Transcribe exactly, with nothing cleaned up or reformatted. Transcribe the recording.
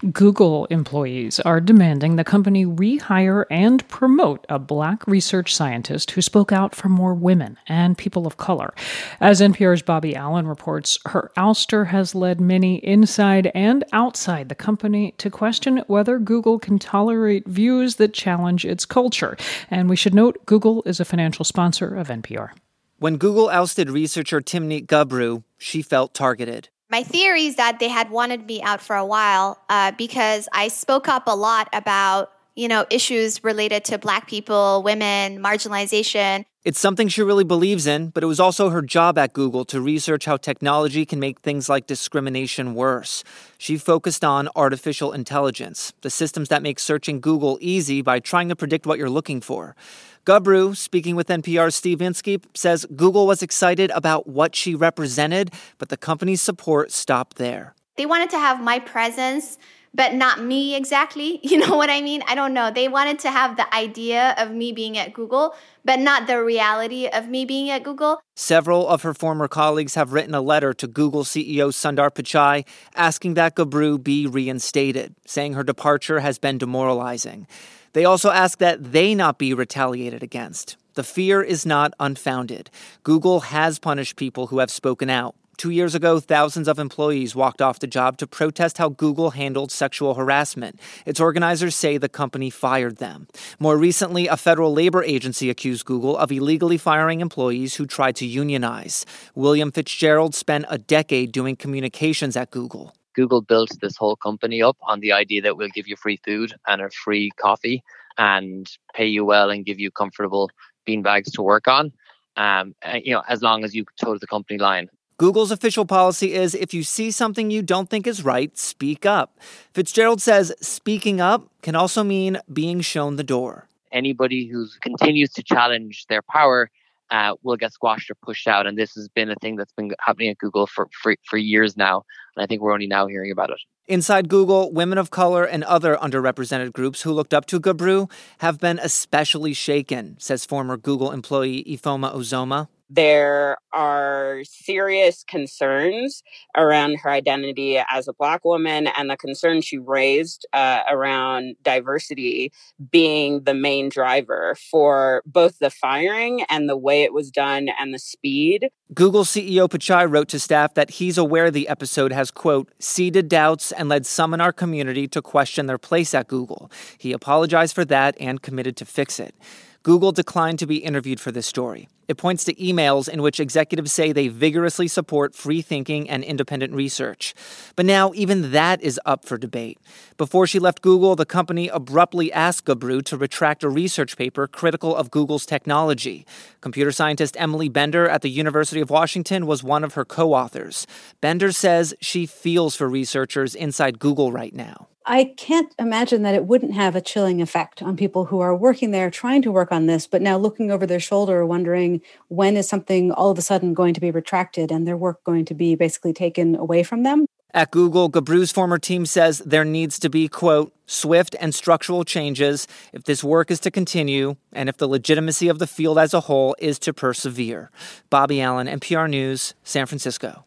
Google employees are demanding the company rehire and promote a Black research scientist who spoke out for more women and people of color. As N P R's Bobby Allen reports, her ouster has led many inside and outside the company to question whether Google can tolerate views that challenge its culture. And we should note, Google is a financial sponsor of N P R. When Google ousted researcher Timnit Gebru, she felt targeted. My theory is that they had wanted me out for a while uh, because I spoke up a lot about, you know, issues related to Black people, women, marginalization. It's something she really believes in, but it was also her job at Google to research how technology can make things like discrimination worse. She focused on artificial intelligence, the systems that make searching Google easy by trying to predict what you're looking for. Gebru, speaking with N P R's Steve Inskeep, says Google was excited about what she represented, but the company's support stopped there. They wanted to have my presence, but not me exactly. You know what I mean? I don't know. They wanted to have the idea of me being at Google, but not the reality of me being at Google. Several of her former colleagues have written a letter to Google C E O Sundar Pichai asking that Gebru be reinstated, saying her departure has been demoralizing. They also ask that they not be retaliated against. The fear is not unfounded. Google has punished people who have spoken out. Two years ago, thousands of employees walked off the job to protest how Google handled sexual harassment. Its organizers say the company fired them. More recently, a federal labor agency accused Google of illegally firing employees who tried to unionize. William Fitzgerald spent a decade doing communications at Google. Google built this whole company up on the idea that we'll give you free food and a free coffee and pay you well and give you comfortable beanbags to work on, um, you know, as long as you toe the company line. Google's official policy is if you see something you don't think is right, speak up. Fitzgerald says speaking up can also mean being shown the door. Anybody who continues to challenge their power uh, will get squashed or pushed out. And this has been a thing that's been happening at Google for, for, for years now. And I think we're only now hearing about it. Inside Google, women of color and other underrepresented groups who looked up to Gebru have been especially shaken, says former Google employee Ifeoma Ozoma. There are serious concerns around her identity as a Black woman and the concerns she raised uh, around diversity being the main driver for both the firing and the way it was done and the speed. Google C E O Pichai wrote to staff that he's aware the episode has, quote, seeded doubts and led some in our community to question their place at Google. He apologized for that and committed to fix it. Google declined to be interviewed for this story. It points to emails in which executives say they vigorously support free thinking and independent research. But now even that is up for debate. Before she left Google, the company abruptly asked Gebru to retract a research paper critical of Google's technology. Computer scientist Emily Bender at the University of Washington was one of her co-authors. Bender says she feels for researchers inside Google right now. I can't imagine that it wouldn't have a chilling effect on people who are working there, trying to work on this, but now looking over their shoulder, wondering when is something all of a sudden going to be retracted and their work going to be basically taken away from them. At Google, Gebru's former team says there needs to be, quote, swift and structural changes if this work is to continue and if the legitimacy of the field as a whole is to persevere. Bobby Allen, N P R News, San Francisco.